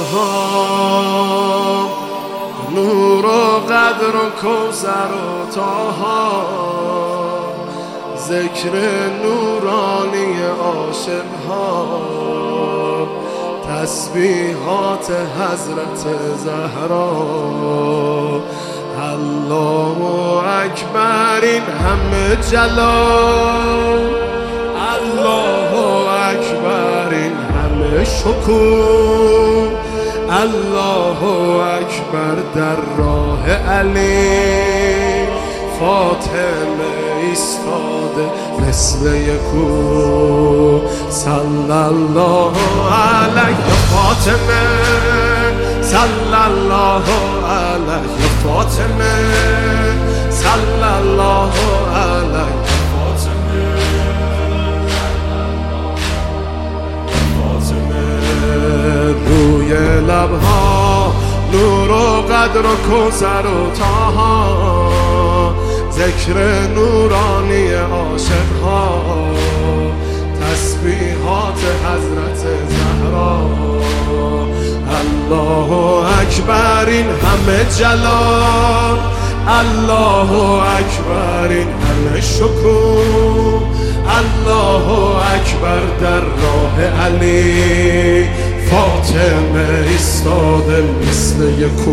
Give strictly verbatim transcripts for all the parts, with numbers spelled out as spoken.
نور و قدر و کوثر و طه، ذکر نورانی عاشق‌ها، تسبیحات حضرت زهرا. الله اکبر، این همه جلال، الله اکبر، این همه شکوه، الله اکبر در راه علی. فاطمه ایستاده مثل یکو، صلی الله علیه فاطمه، صلی الله علیه فاطمه، صلی الله علیه فاطمه. فاطمه روی لبها نور و قدر و کوثر و طه، ذکر نورانی عاشق‌ها، تسبیحات حضرت زهرا. الله اکبر، این همه جلال، الله اکبر، این همه شکوه، الله اکبر در راه علی. فاطمه ایستاده مثل یکو،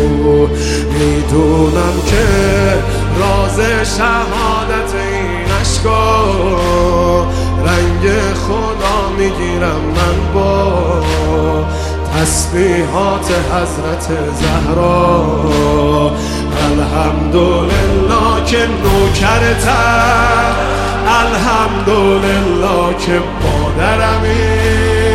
میدونم که راز شهادت این اشکا، رنگ خدا میگیرم من با تسبیحات حضرت زهرا. الحمدلله که نوکرتم، الحمدلله که مادرمی،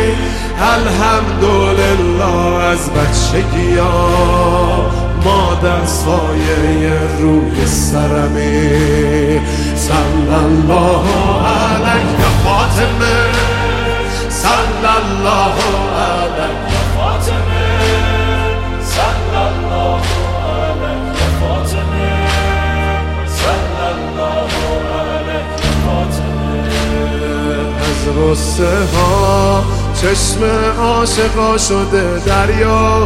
الحمدلله از بچگی ها مادر سایه روی سرمی. صلی الله علیه فاطمه، صلی الله علیه فاطمه، صلی الله علیه فاطمه، صلی الله علیه فاطمه. از غصه ها چشم عاشقا شده دریا،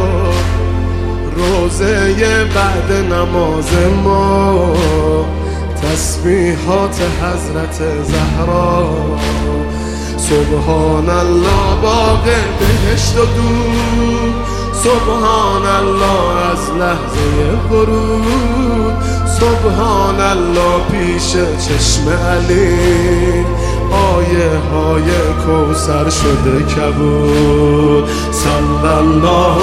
روزه بعد نماز ما تسبیحات حضرت زهرا. سبحان الله باغ بهشت و دود، سبحان الله از لحظه ورود، سبحان الله پیش چشم علی، آیه های کوثر شده کبود. صلی الله